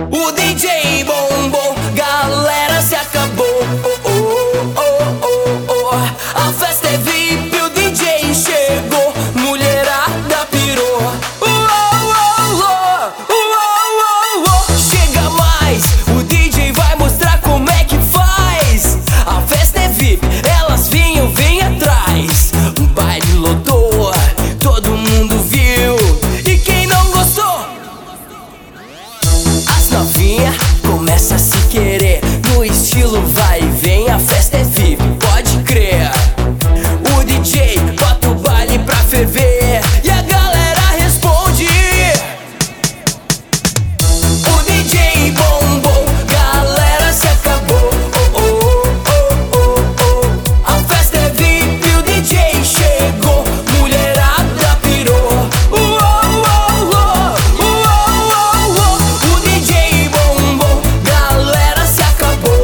O DJ bombou, galera se acabou. A festa é VIP, o DJ chegou, mulherada pirou. Chega mais, o DJ vai mostrar como é que faz. A festa é VIP, elas vinham, vem atrás. Um baile lotou, todo mundo viu. E quem não gostou? As novinha começa a se querer, no estilo vai e vem. A festa é VIP, pode crer. O DJ bota o baile pra ferver e a galera responde. O DJ bombou, galera se acabou. A festa é VIP, o DJ chegou, mulherada pirou. O DJ bombou, galera se acabou.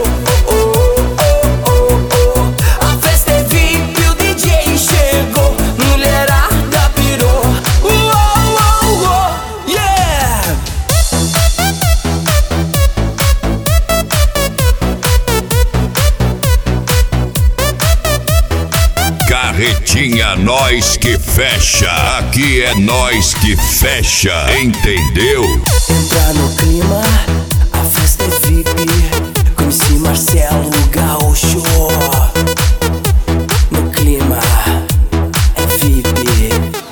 A festa é VIP, o DJ chegou, mulherada pirou. Yeah! Carretinha, nós que fecha. Aqui é nós que fecha, entendeu? Entra no clima, a festa é VIP. Conheci Marcelo Gaúcho. No clima, é VIP.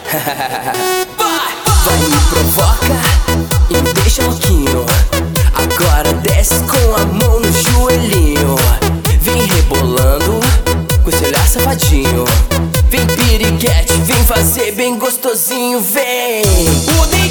Vai, me provoca e me deixa louquinho. Agora desce com a mão no joelhinho. Vem rebolando com esse olhar safadinho. Vem piriguete, vem fazer bem gostosinho, vem. O